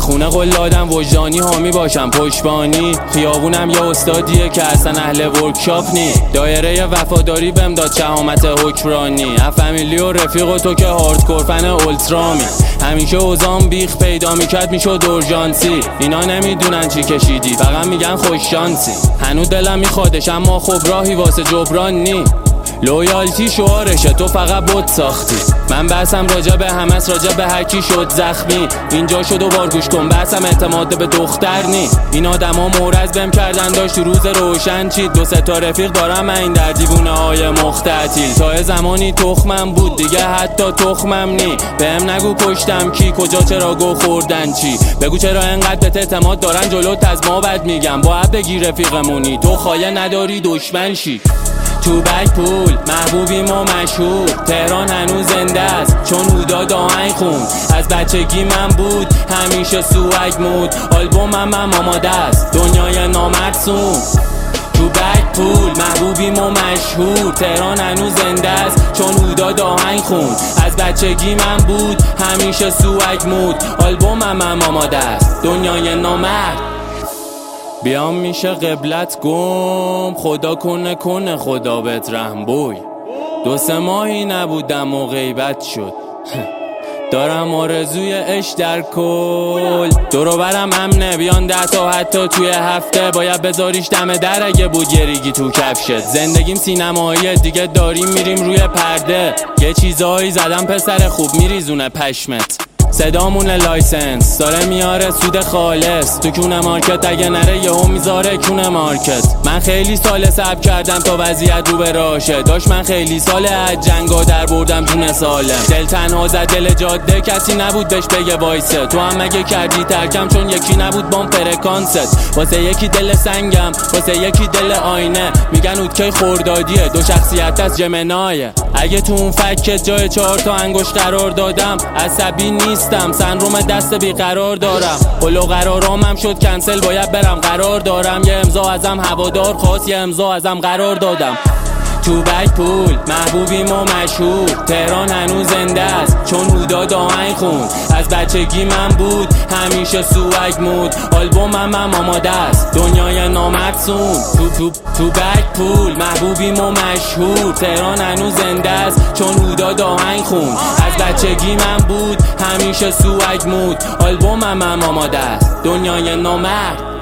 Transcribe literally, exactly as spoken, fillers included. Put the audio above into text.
خونه قلادم وجدانی حامی باشم پشتبانی. خیابونم یه استادیه که اصلا اهل ورکشاپ نی. دایره وفاداری بهم داد شهامت حکمرانی. فامیلی و رفیق و تو که هاردکور فن اولترامی. همیشه اوزام بیخ پیدا میکرد میشد اورژانسی. اینا نمیدونن چی کشیدی فقط میگن خوش شانسی. هنوز دلم میخوادش اما خب راهی واسه جبران نی. لویالتی شعارشه تو فقط بت ساختی. من بحثم راجع به همس راجع به هر کی شد زخمی. اینجا شد و بار گوش کن بحثم اعتماد به دختر نی. این آدما مورز بهم کردن داشت تو روز روشن چید. دو سه تا رفیق دارم من این در دیوونه های مختتیل. تا زمانی تخمم بود دیگه حتی تخمم نی. بهم نگو پشتم کی کجا چرا گو خوردن چی. بگو چرا انقدر بهت اعتماد دارن جلوت از ما بد میگم. باید بگی رفیقمونی تو خایه نداری دشمن شی. تو بک پول محبوبیم و مشهور. تهران هنوز زنده است چون هودا داهنگ خوند. از بچگی من بود همیشه سوگ مود. آلبومم هم آماده است دنیای نامرسوم. تو بک پول محبوبیم و مشهور. تهران هنوز زنده است چون هودا داهنگ خوند. از بچگی من بود همیشه سوگ مود. آلبومم هم آماده است دنیای نامرد. بیام میشه قبلت گم خدا کنه کنه خدا بهت رحم بوی. دو سه ماهی نبودم و غیبت شد. دارم آرزوی عشق در کل. دورو برم امنه بیان ده تا حتی توی هفته. باید بذاریش دم در اگه بود یه ریگی تو کفشت. زندگیم سینماییه دیگه داریم میریم روی پرده. یه چیزایی زدم پسر خوب میریزونه پشمت. صدامون لایسنس داره میاره سود خالص. تو کونه مارکت اگه نره یهو میذاره کونه مارکت. من خیلی سال صبر کردم تا وضعیت رو به راشه. داشت من خیلی سال از جنگا در بردم جون سالم. دل تنها زد دل جاده کسی نبود بهش بگه وایسه. تو هم مگه کردی ترکم چون یکی نبود بام فرکانست. واسه یکی دل سنگم واسه یکی دل آینه. میگن اودکی خوردادیه دو شخصیت از جمنایه. اگه تو اون فکت جای چهار تا انگوش قرار دادم عصبی نیستم سندروم دست بیقرار دارم. قول و قرارامم شد کنسل باید برم قرار دارم. یه امضا ازم هوادار خواست یه امضا ازم قرار دادم. تو بک پول محبوبیم و مشهور. تهران هنوز زنده است چون هودا داهنگ خوند. از بچگی من بود همیشه سوگ مود. آلبومم هم آماده است دنیای نامرسوم. تو تو تو بک پول محبوبیم و مشهور. تهران هنوز زنده است چون هودا داهنگ خوند. از بچگی من بود همیشه سوگ مود. آلبومم هم آماده است دنیای نامرد.